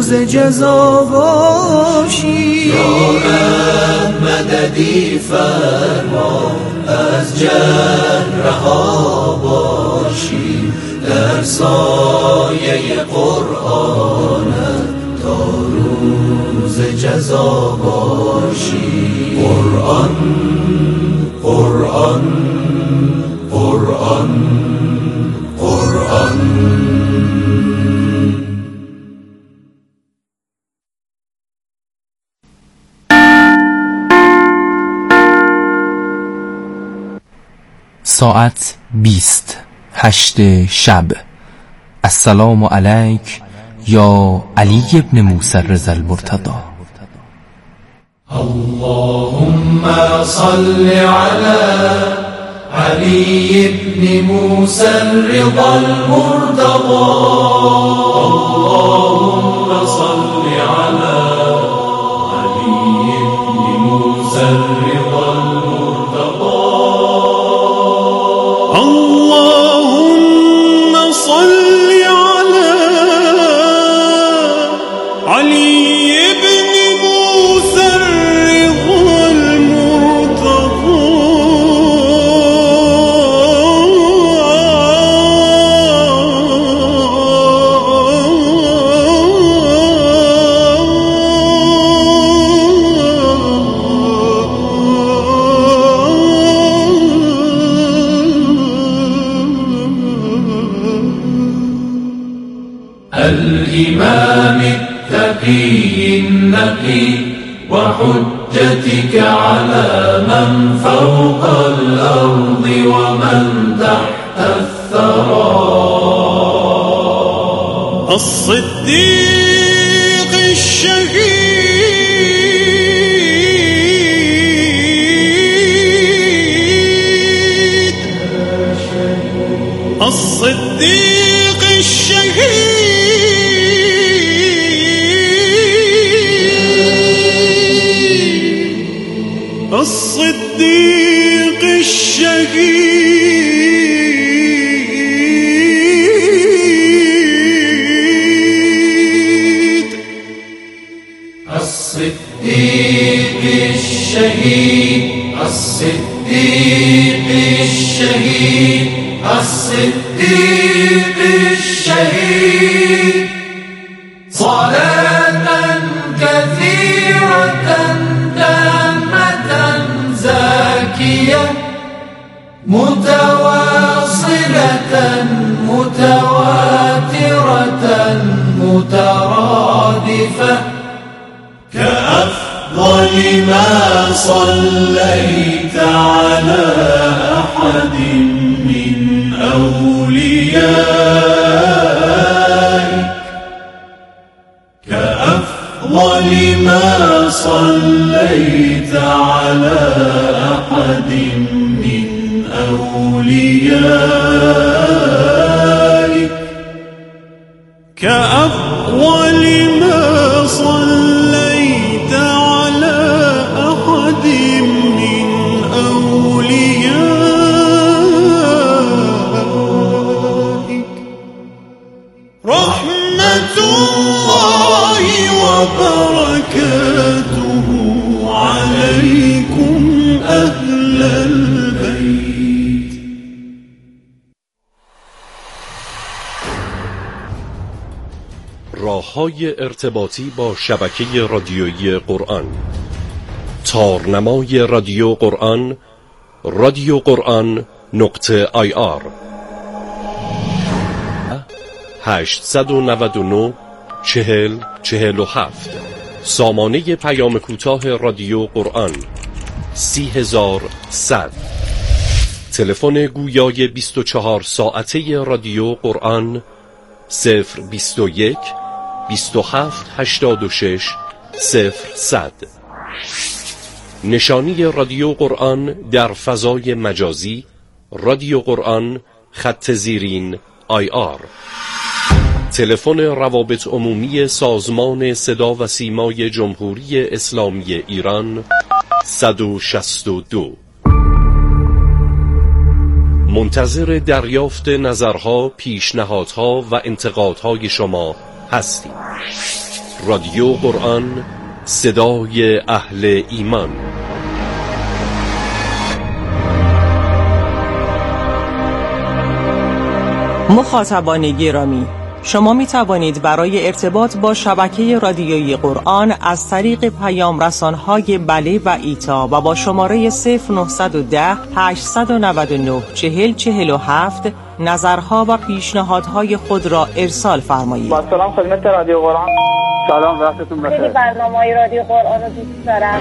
روز جزا باشی. یا رب مددی فرما از جهل رها باشی، در سایه قرآنت تا روز جزا باشی. قرآن قرآن قرآن قرآن. ساعت 20:08 شب. السلام علیک یا علی ابن موسی رضا المرتضی. اللهم صل على علي بن موسى الرضا المرتضى. اللهم صل على علي بن موسى الرضا المرتضى. اللهم صل على علي بن موسى الرضا المرتضى. الإمام التقي النقي وحجتك على من فوق الأرض ومن تحت الثرى. الصديق الشهيد الصديق الشهيد الصديق الشهيد الصديق الشهيد الصديق الشهيد الصديق الشهيد. صلاة كثيرة تامة زاكية متواصلة متواترة مترادفة كأفضل ما صليت على أحد من أوليائك. كأفضل ما صليت على أحد من أوليائك. كأفضل ما صليت على أحد من أوليائك. رحمة الله وبركاته عليكم أهل البيت. راه‌های ارتباطی با شبکه رادیویی قرآن: تارنمای رادیو قرآن radioquran.ir 899 40 47. سامانه پیام کوتاه رادیو قرآن 30100. تلفن گویای 24 ساعته رادیو قرآن 021 27 86 0100. نشانی رادیو قرآن در فضای مجازی رادیو قرآن _ IR. تلفن روابط عمومی سازمان صدا و سیمای جمهوری اسلامی ایران 162. منتظر دریافت نظرها، پیشنهادها و انتقادهای شما هستیم. رادیو قرآن، صدای اهل ایمان. مخاطبان گرامی، شما می توانید برای ارتباط با شبکه رادیویی قرآن از طریق پیام رسان‌های بله و ایتا و با شماره 0910 899 4047 نظرها و پیشنهادهای خود را ارسال فرمایید. با سلام خدمت رادیو قرآن. سلام، وقتتون بخیر. خیلی برنامه‌های رادیو قرآن رو دوست دارم.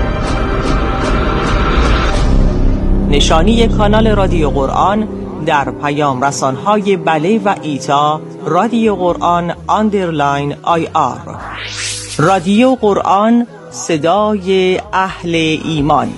نشانی کانال رادیو قرآن در پیام رسان‌های بله و ایتا رادیو قرآن _IR. رادیو قرآن، صدای اهل ایمان.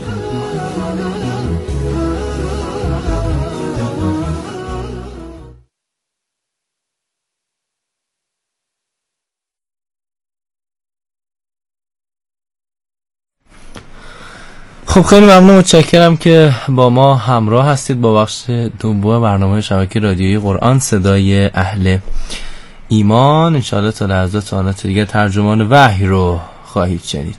خب خیلی ممنون، متشکرم که با ما همراه هستید با بخش دوم برنامه شبکه رادیویی قرآن، صدای اهل ایمان. انشاءالله تا لحظات سوالات دیگه ترجمان وحی رو خواهید شنید.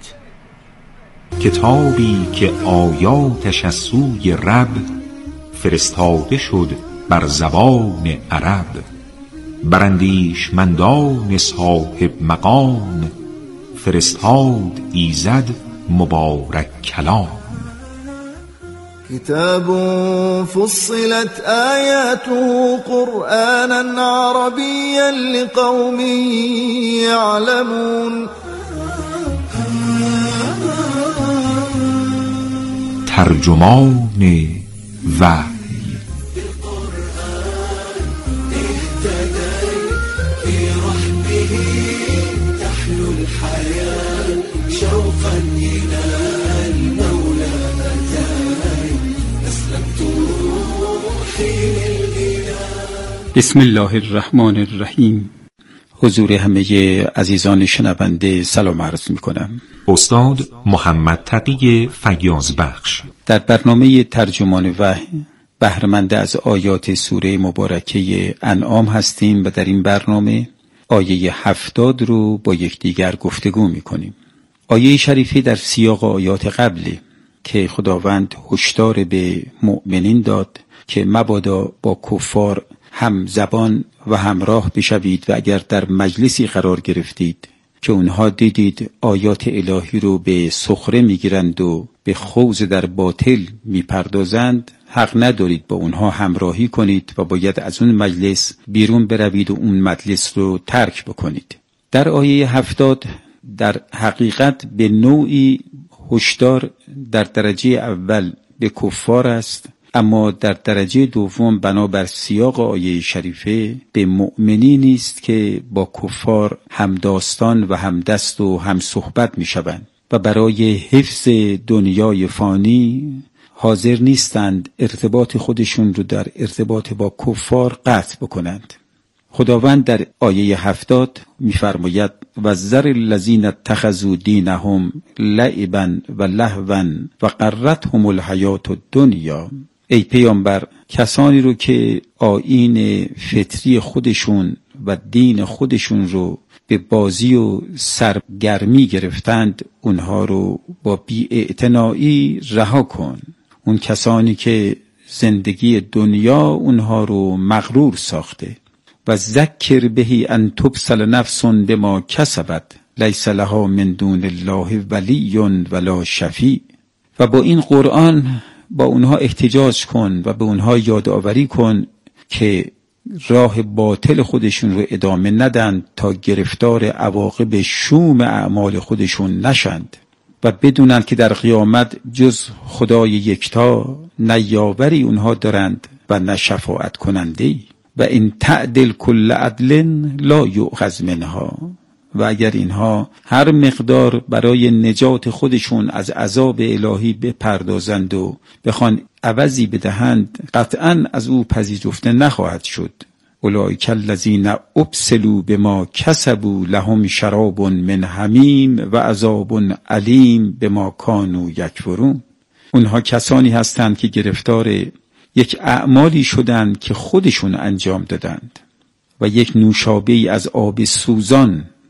کتابی که آیاتش از سوی رب فرستاده شد بر زبان عرب، براندیشمندان صاحب مقام فرستاد ایزد مبارک کلام. كتاب فصلت آياته قرآنا عربيا لقوم يعلمون. ترجمان وحی. بسم الله الرحمن الرحیم. حضور همه عزیزان شنونده سلام عرض میکنم. استاد محمد تقی فیاض بخش در برنامه ترجمان وحی بهره‌مند از آیات سوره مبارکه انعام هستیم و در این برنامه آیه 70 رو با یکدیگر گفتگو میکنیم. آیه شریفه در سیاق آیات قبلی که خداوند هشدار به مؤمنین داد که مبادا با کفار هم زبان و همراه بشوید و اگر در مجلسی قرار گرفتید که اونها دیدید آیات الهی رو به سخره میگیرند و به خوض در باطل میپردازند، حق ندارید با اونها همراهی کنید و باید از اون مجلس بیرون بروید و اون مجلس رو ترک بکنید. در آیه 70 در حقیقت به نوعی هشدار در درجه اول به کفار است، اما در درجه دوم بنابر سیاق آیه شریفه به مؤمنین است که با کفار همداستان و همدست و هم صحبت می شوند و برای حفظ دنیای فانی حاضر نیستند ارتباط خودشون رو در ارتباط با کفار قطع بکنند. خداوند در آیه 70 می‌فرماید و ذر الذین اتخذوا دینهم لعبا و لهوا و غرتهم الحیات الدنیا. ای پیامبر، کسانی رو که آیین فطری خودشون و دین خودشون رو به بازی و سرگرمی گرفتند، اونها رو با بی‌اعتنایی رها کن. اون کسانی که زندگی دنیا اونها رو مغرور ساخته. و ذکر بهی ان تبسل نفس بما کسبت لیس لها من دون الله ولی ولا شفیع. و با این قرآن با اونها احتجاج کن و به اونها یادآوری کن که راه باطل خودشون رو ادامه ندن تا گرفتار عواقب شوم اعمال خودشون نشند و بدونن که در قیامت جز خدای یکتا نه یاوری اونها دارند و نه شفاعت کننده‌ای. و این تعدل کل عدل لا یؤخذ منها. و اگر اینها هر مقدار برای نجات خودشون از عذاب الهی بپردازند و بخوان عوضی بدهند، قطعاً از او پذیرفته نخواهد شد. اولئک الذین ابسلوا بما کسبوا لهم شراب من حمیم و عذاب علیم بما کانوا یکفرون. اونها کسانی هستند که گرفتار یک اعمالی شدند که خودشون انجام دادند و یک نوشابه‌ای از آب سوزان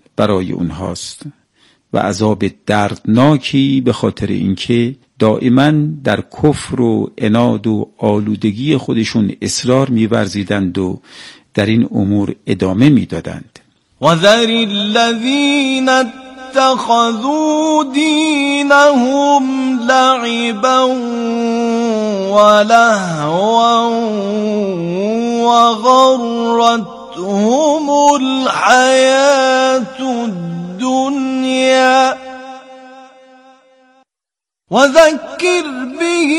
برای اونهاست و عذاب دردناکی به خاطر اینکه دائما در کفر و عناد و آلودگی خودشون اصرار می‌ورزیدند و در این امور ادامه می‌دادند. وذر الذین اتخذوا دینهم لعبا ولهوا وغرتهم الحیاة الدنیا وذكر به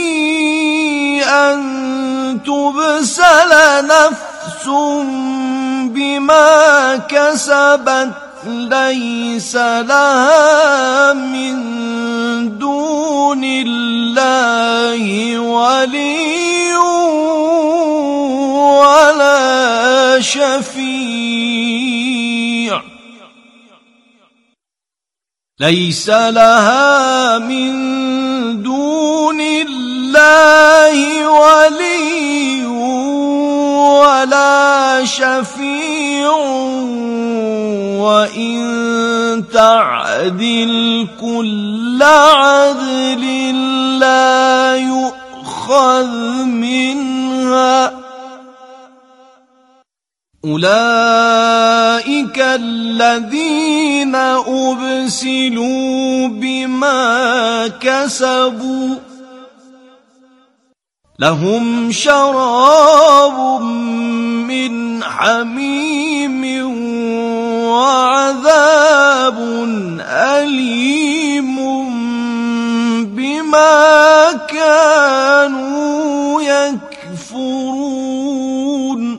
أن تبسل نفس بما كسبت ليس لها من دون الله ولي ولا شفيع ليس لها من دون الله ولي ولا شفيع وإن تعدل كل عدل لا يؤخذ منها أولئك الذين أبسلوا بما كسبوا لهم شراب من حميم وعذاب أليم بما كانوا يكفرون.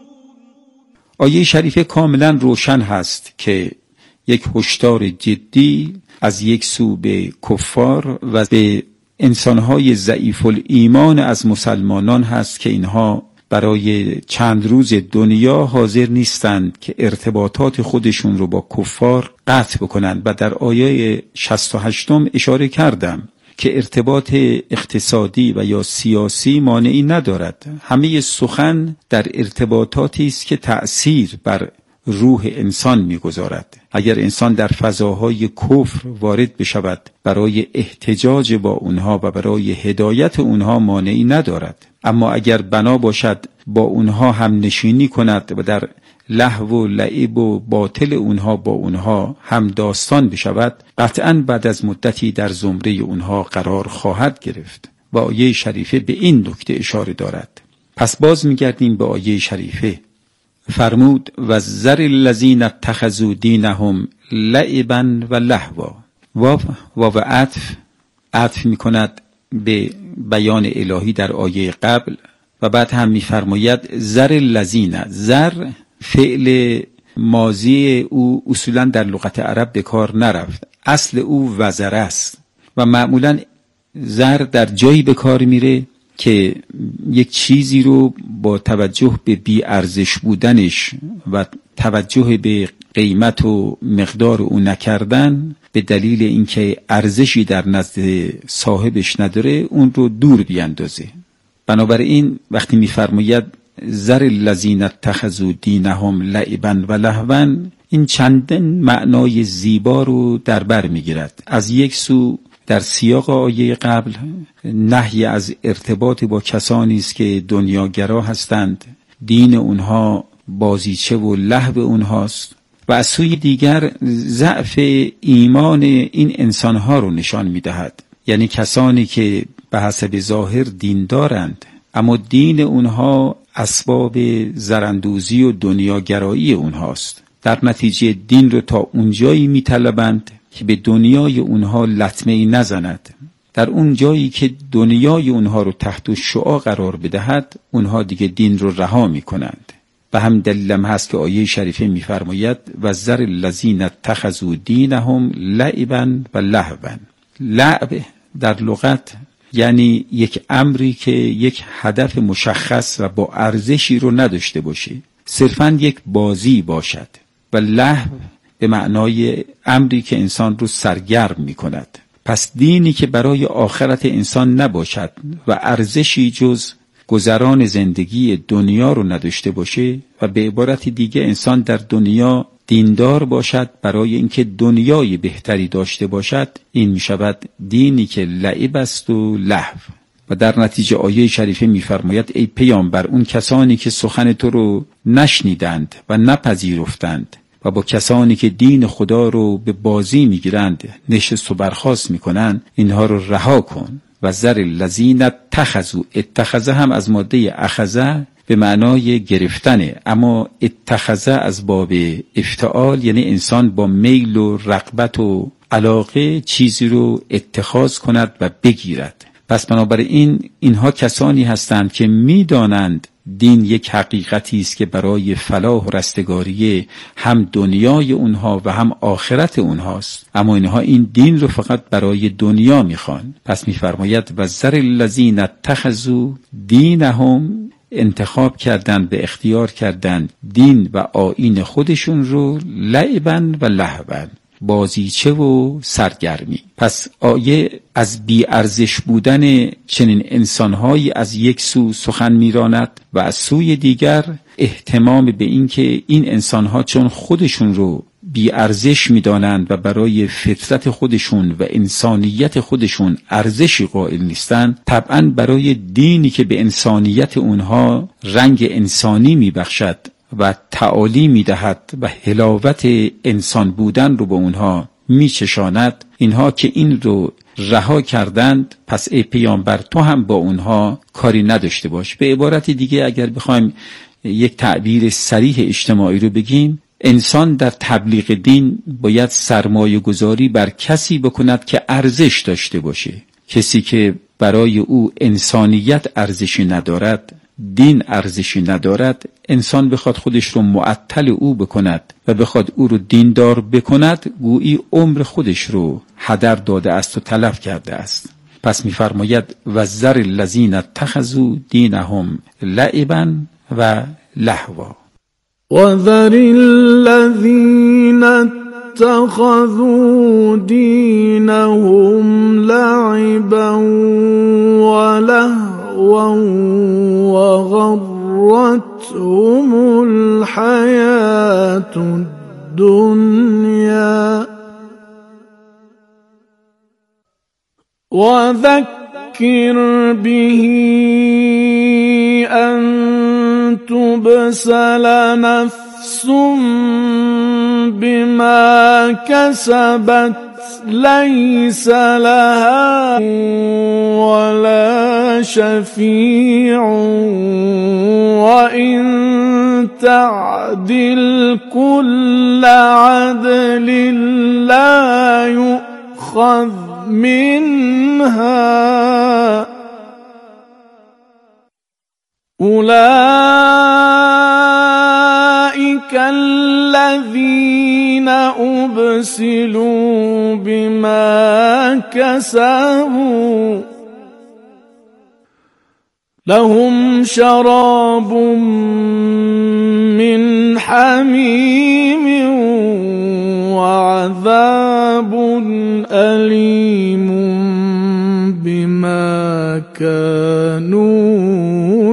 آیه شریفه کاملا روشن هست که یک هشدار جدی از یک سو به کفار و به انسانهای ضعیف الایمان از مسلمانان هست که اینها برای چند روز دنیا حاضر نیستند که ارتباطات خودشون رو با کفار قطع بکنند و در آیه 68 اشاره کردم که ارتباط اقتصادی و یا سیاسی مانعی ندارد. همه سخن در ارتباطاتی است که تأثیر بر روح انسان می‌گذارد. اگر انسان در فضاهای کفر وارد بشود برای احتجاج با اونها و برای هدایت اونها مانعی ندارد، اما اگر بنا باشد با اونها هم نشینی کند و در لهو و لعب و باطل اونها با اونها هم داستان بشود، قطعاً بعد از مدتی در زمره اونها قرار خواهد گرفت و آیه شریفه به این نکته اشاره دارد. پس باز میگردیم به آیه شریفه. فرمود و ذر الذین اتخذوا دینهم لعبا و لهوا. و عطف میکند به بیان الهی در آیه قبل و بعد هم میفرماید ذر الذین. ذر فعل ماضی او اصولا در لغت عرب به کار نرفت، اصل او وزر است و معمولا ذر در جایی به کار میره که یک چیزی رو با توجه به بی ارزش بودنش و توجه به قیمت و مقدار او نکردن به دلیل اینکه ارزشی در نزد صاحبش نداره اون رو دور بیاندازه. بنابراین وقتی میفرماید ذر الذین اتخذوا دینهم لعبا و لهوا، این چندین معنای زیبا رو در بر میگیرد. از یک سو در سیاق آیه قبل نهی از ارتباط با کسانی است که دنیاگرا هستند، دین اونها بازیچه و لهو اونهاست، و از سوی دیگر ضعف ایمان این انسانها رو نشان میدهد. یعنی کسانی که به حسب ظاهر دین دارند اما دین اونها اسباب زرندوزی و دنیاگرایی اونهاست. در نتیجه دین رو تا اونجایی میطلبند که به دنیای اونها لطمه‌ای نزند. در اون جایی که دنیای اونها رو تحت شعاع قرار بدهد اونها دیگه دین رو رها میکنند. و هم دلیلم هست که آیه شریفه میفرماید و ذر الذین اتخذوا دینهم لعبا و لهوا. لعب در لغت یعنی یک امری که یک هدف مشخص و با ارزشی رو نداشته باشه، صرفاً یک بازی باشد، و لهو به معنای امری که انسان رو سرگرم می کند. پس دینی که برای آخرت انسان نباشد و ارزشی جز گذران زندگی دنیا رو نداشته باشه و به عبارت دیگه انسان در دنیا دیندار باشد برای اینکه دنیای بهتری داشته باشد، این می شود دینی که لعب است و لهو. و در نتیجه آیه شریفه می‌فرماید ای پیامبر، اون کسانی که سخن تو رو نشنیدند و نپذیرفتند و با کسانی که دین خدا رو به بازی میگیرند نشست و برخاست میکنند، اینها رو رها کن. و ذر الذین اتخذوا، اتخذه هم از ماده اخذه به معنای گرفتنه، اما اتخذه از باب افتعال، یعنی انسان با میل و رغبت و علاقه چیزی رو اتخاذ کند و بگیرد. پس بنابراین اینها کسانی هستند که میدانند دین یک حقیقتی است که برای فلاح و رستگاری هم دنیای اونها و هم آخرت اونهاست، اما اینها این دین رو فقط برای دنیا میخوان. پس میفرماید و ذر الذین اتخذوا دینهم، انتخاب کردند، به اختیار کردند دین و آیین خودشون رو لعبا و لهوا، بازیچه و سرگرمی. پس آیه از بی ارزش بودن چنین انسانهایی از یک سو سخن میراند و از سوی دیگر اهتمام به این که این انسانها چون خودشون رو بی ارزش میدانند و برای فطرت خودشون و انسانیت خودشون ارزشی قائل نیستند، طبعا برای دینی که به انسانیت اونها رنگ انسانی میبخشد و تعالی میدهد و حلاوت انسان بودن رو به اونها میچشاند، اینها که این رو رها کردند، پس ای پیامبر تو هم با اونها کاری نداشته باش. به عبارت دیگه اگر بخوایم یک تعبیر صریح اجتماعی رو بگیم، انسان در تبلیغ دین باید سرمایه گذاری بر کسی بکند که ارزش داشته باشه. کسی که برای او انسانیت ارزشی ندارد، دین ارزشی ندارد، انسان بخواد خودش رو معطل او بکند و بخواد او رو دیندار بکند، گویی عمر خودش رو هدر داده است و تلف کرده است. پس می‌فرماید و ذر الذین اتخذوا دینهم لعبا و لهوا. و ذر الذین اتخذوا دینهم لعبا و لهوا وغرتهم الحياة الدنيا وذكر به أن تبسل نفس بما كسبت ليس لها ولا شفيع وإن تعدل كل عدل لا يؤخذ منها أولئك الذين أبسلوا بما كسبوا لهم شراب من حميم وعذاب أليم بما كانوا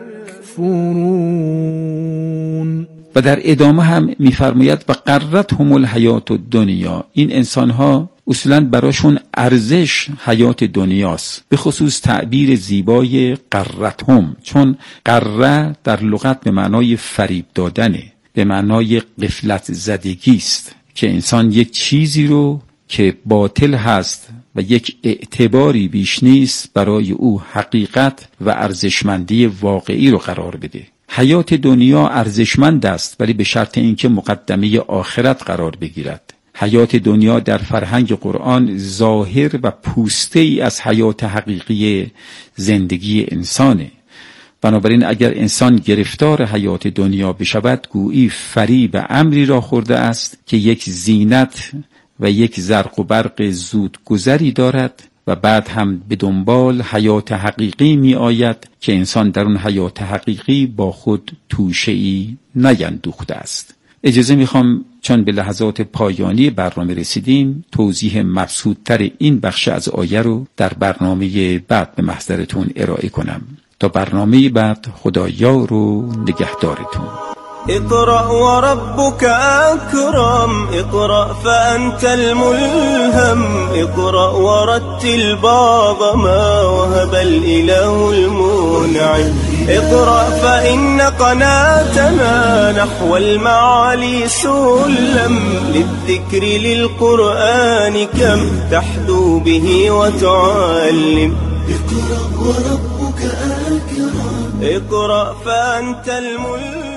يكفرون. و در ادامه هم می‌فرماید و غرتهم الحیات الدنیا، این انسان‌ها اصولاً براشون ارزش حیات دنیاست، به خصوص تعبیر زیبای غرتهم، چون غره در لغت به معنای فریب دادنه، به معنای غفلت زدگی است که انسان یک چیزی رو که باطل هست و یک اعتباری بیش نیست برای او حقیقت و ارزشمندی واقعی رو قرار بده. حیات دنیا ارزشمند است ولی به شرط اینکه مقدمه آخرت قرار بگیرد. حیات دنیا در فرهنگ قرآن ظاهر و پوسته ای از حیات حقیقی زندگی انسانه. بنابراین اگر انسان گرفتار حیات دنیا بشود، گویی فریب امری را خورده است که یک زینت و یک زرق و برق زود گذری دارد و بعد هم به دنبال حیات حقیقی می آید که انسان در اون حیات حقیقی با خود توشه‌ای نیندوخته است. اجازه میخوام چون به لحظات پایانی برنامه رسیدیم توضیح مبسوط‌تر این بخش از آیه رو در برنامه بعد به محضرتون ارائه کنم. تا برنامه بعد خدایار و نگهدارتون. اقرأ وربك أكرم، اقرأ فأنت الملهم، اقرأ ورتل بعض ما وهب الإله المنعم. اقرأ فإن قناتنا نحو المعالي سلم، للذكر للقرآن كم تحدو به وتعلم. اقرأ وربك أكرم، اقرأ فأنت الملهم.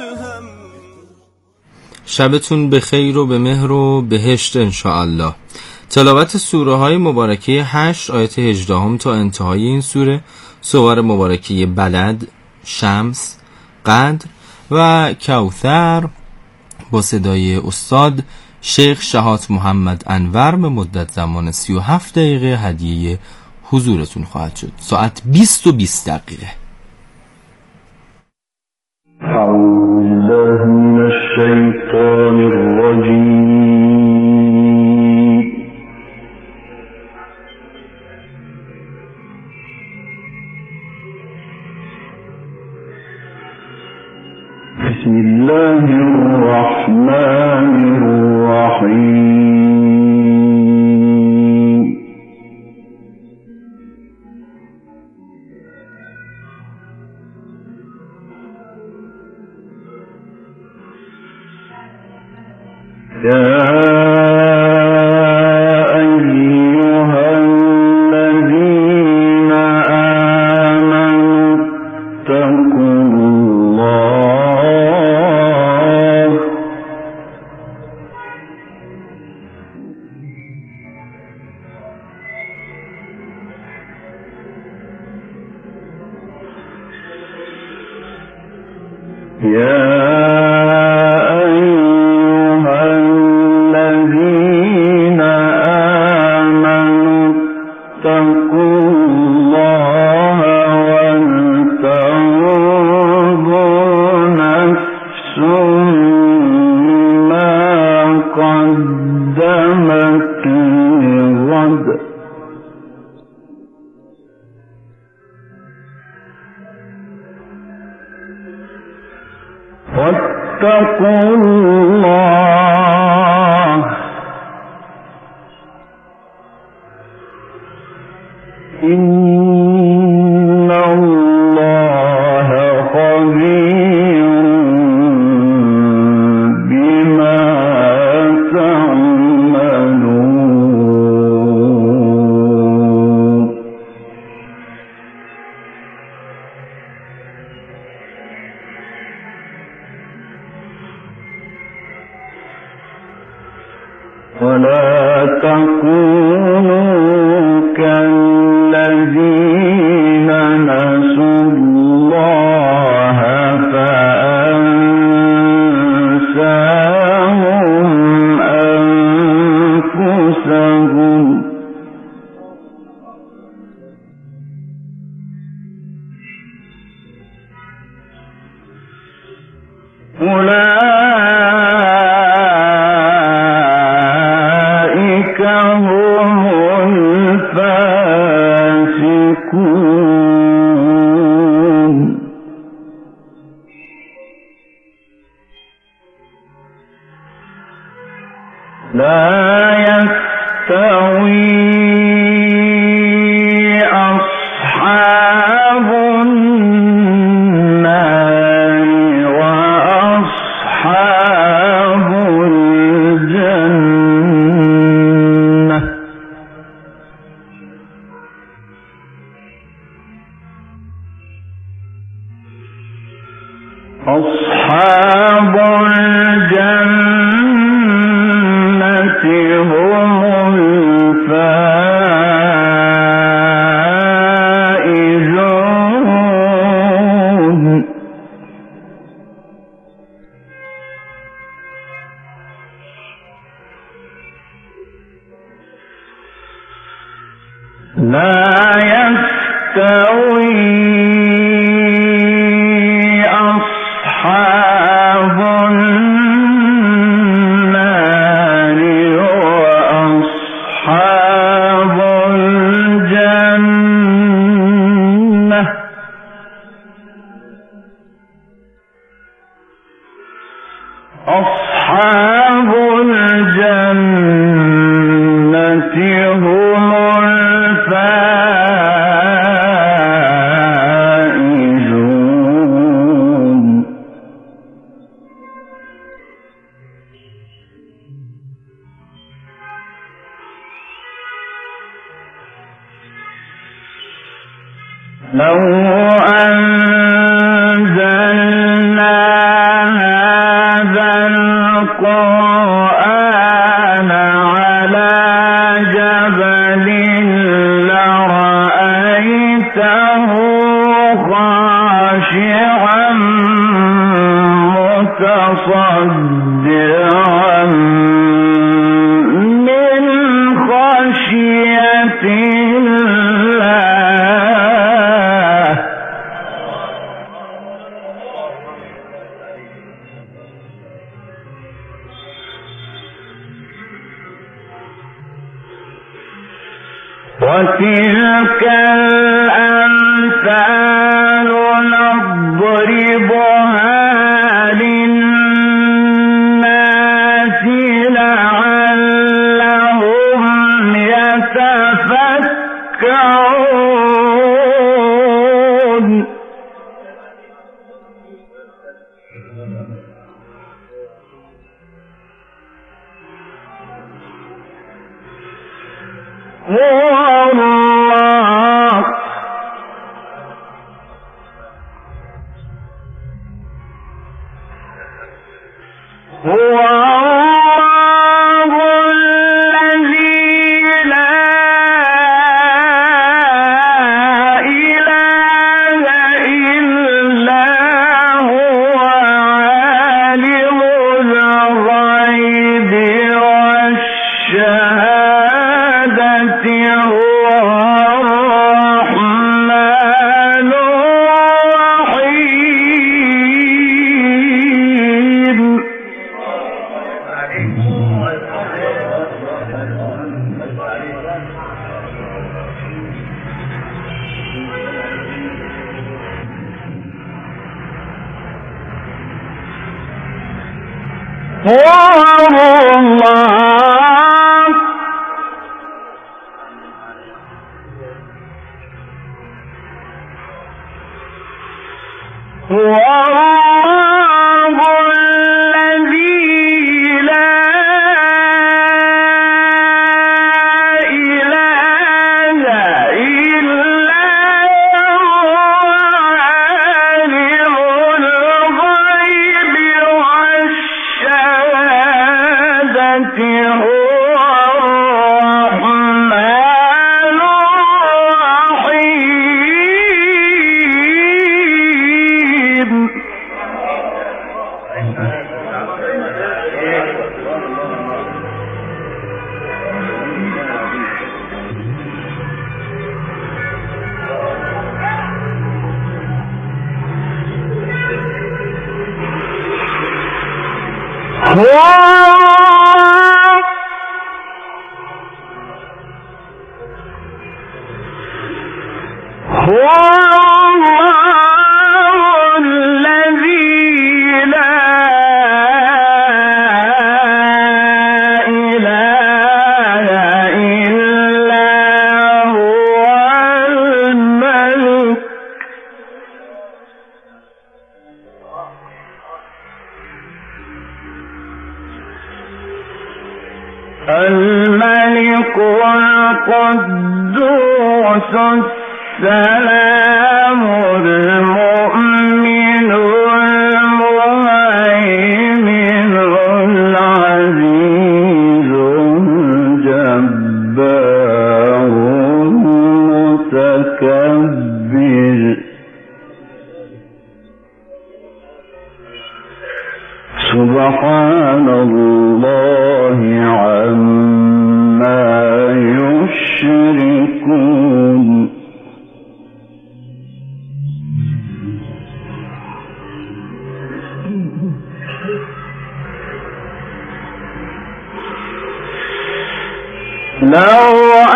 شبتون به خیر و به مهر و بهشت انشاءالله. تلاوت سوره های مبارکه 8 آیت 18 تا انتهای این سوره، سور مبارکه بلد، شمس، قدر و کوثر با صدای استاد شیخ شهات محمد انور به مدت زمان 37 دقیقه هدیه حضورتون خواهد شد. ساعت 20:20. أعوذ بالله من الشيطان الرجيم. بسم الله الرحمن الرحيم. يا أيها الذين آمنوا اتقوا الله واتقوا الله إن الله خبير بما تعملون. ولا تكونوا كالذين نسوا الله فأنساهم أنفسهم أولئك هم الفاسقون. لا يستوي أصحاب النار وأصحاب الجنة. أصحاب الجنة هم الفائزون. لا يستوي أصحاب النار وأصحاب الجنة. لو أنزلنا هذا القرآن على جبل لرأيته خاشعا متصدعا من خشية الله. وتلك الأمثال نضربها للناس لعلهم يتفكرون. هو الله الذي لا إله إلا هو عالم الغيب والشهادة هو الرحمن الرحيم. هو الله الذي لا إله إلا هو عالم الغيب والشهادة هو الرحمن الرحيم. هو الله الذي لا إله إلا هو الملك القدوس السلام المؤمن المهيمن العزيز الجبار المتكبر. سبحان الله عما يشركون. لو